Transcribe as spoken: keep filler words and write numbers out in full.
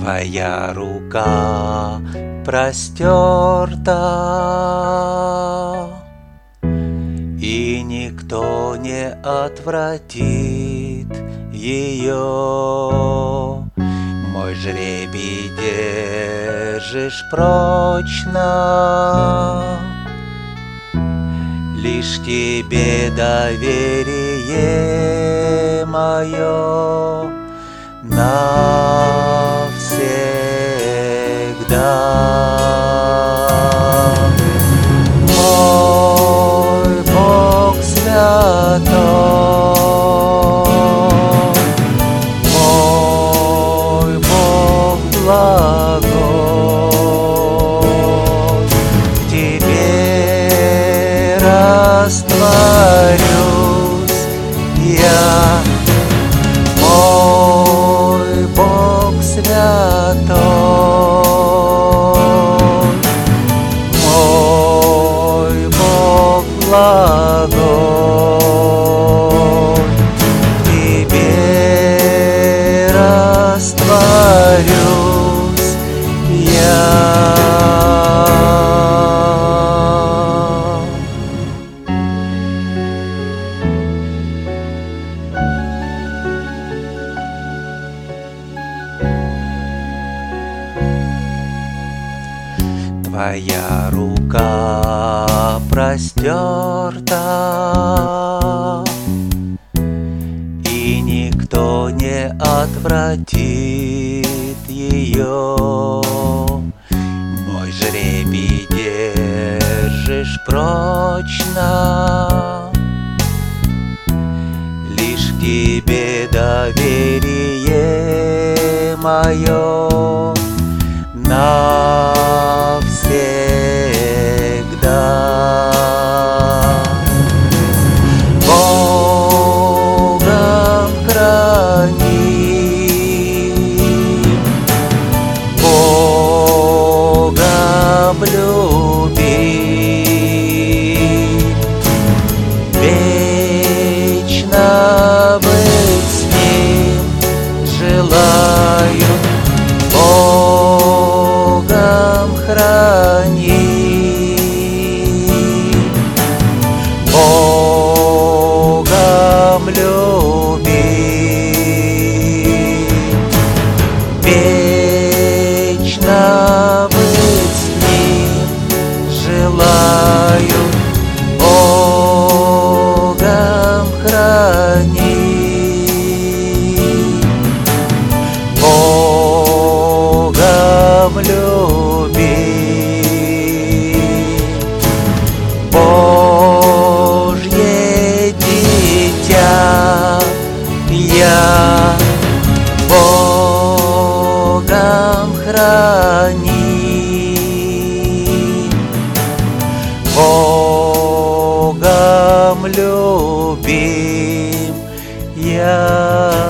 Твоя рука простерта, и никто не отвратит ее. Мой жребий держишь прочно, лишь тебе доверие мое навсегда. Мой Бог святой, мой Бог благой, в тебе растворюсь я. Мой Бог святой, мой Бог благой, в тебе растворюсь я. Твоя рука простерта, и никто не отвратит ее. Мой жребий держишь прочно, лишь к тебе доверие мое навсегда. Богом храни, Богом люби, вечно быть с ним желаю. Богом храни, Богом люби, вечно быть с ним желаю. Богом храни, Богом люби, Божье дитя я. Богом храни, Богом любим я.